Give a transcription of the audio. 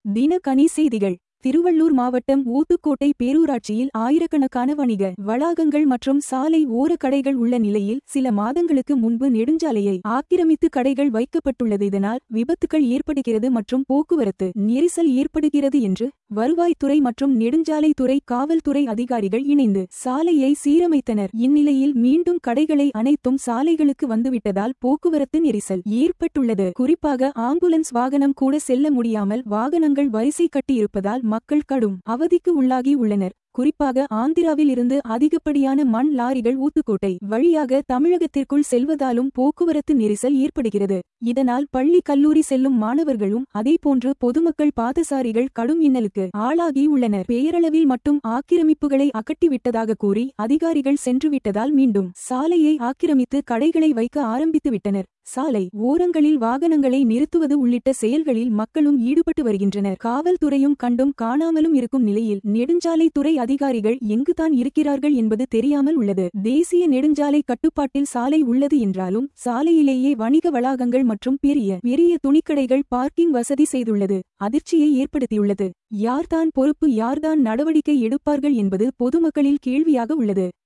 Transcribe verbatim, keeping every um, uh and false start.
தினகனி செய்திகள். திருவள்ளூர் மாவட்டம் ஊத்துக்கோட்டை பேரூராட்சியில் ஆயிரக்கணக்கான வணிக வளாகங்கள் மற்றும் சாலை ஓர கடைகள் உள்ள நிலையில் சில மாதங்களுக்கு முன்பு நெடுஞ்சாலையை ஆக்கிரமித்து கடைகள் வைக்கப்பட்டுள்ளது. இதனால் விபத்துகள் ஏற்படுகிறது மற்றும் போக்குவரத்து நெரிசல் ஏற்படுகிறது என்று வருவாய்த்துறை மற்றும் நெடுஞ்சாலைத்துறை காவல்துறை அதிகாரிகள் இணைந்து சாலையை சீரமைத்தனர். இந்நிலையில் மீண்டும் கடைகளை அனைத்தும் சாலைகளுக்கு வந்துவிட்டதால் போக்குவரத்து நெரிசல் ஏற்பட்டுள்ளது. குறிப்பாக ஆம்புலன்ஸ் வாகனம் கூட செல்ல முடியாமல் வாகனங்கள் வரிசை கட்டியிருப்பதால் மக்கள் கடும் அவதிக்கு உள்ளாகி உள்ளனர். குறிப்பாக ஆந்திராவில் இருந்து அதிகப்படியான மண் லாரிகள் ஊத்துக்கோட்டை வழியாக தமிழகத்திற்குள் செல்வதாலும் போக்குவரத்து நெரிசல் ஏற்படுகிறது. இதனால் பள்ளி கல்லூரி செல்லும் மாணவர்களும் அதேபோன்று பொதுமக்கள் பாதசாரிகள் கடும் இன்னலுக்கு ஆளாகி உள்ளனர். பெயரளவில் மட்டும் ஆக்கிரமிப்புகளை அகற்றிவிட்டதாக கூறி அதிகாரிகள் சென்றுவிட்டதால் மீண்டும் சாலையை ஆக்கிரமித்து கடைகளை வைக்க ஆரம்பித்துவிட்டனர். சாலை ஓரங்களில் வாகனங்களை நிறுத்துவது உள்ளிட்ட செயல்களில் மக்களும் ஈடுபட்டு வருகின்றனர். காவல்துறையும் கண்டும் காணாமலும் இருக்கும் நிலையில் நெடுஞ்சாலைத்துறை அதிகாரிகள் எங்குதான் இருக்கிறார்கள் என்பது தெரியாமல் உள்ளது. தேசிய நெடுஞ்சாலை கட்டுப்பாட்டில் சாலை உள்ளது என்றாலும் சாலையிலேயே வணிக வளாகங்கள் மற்றும் பெரிய பெரிய துணிக்கடைகள் பார்க்கிங் வசதி செய்துள்ளது அதிர்ச்சியை ஏற்படுத்தியுள்ளது. யார்தான் பொறுப்பு, யார்தான் நடவடிக்கை எடுப்பார்கள் என்பது பொதுமக்களில் கேள்வியாக உள்ளது.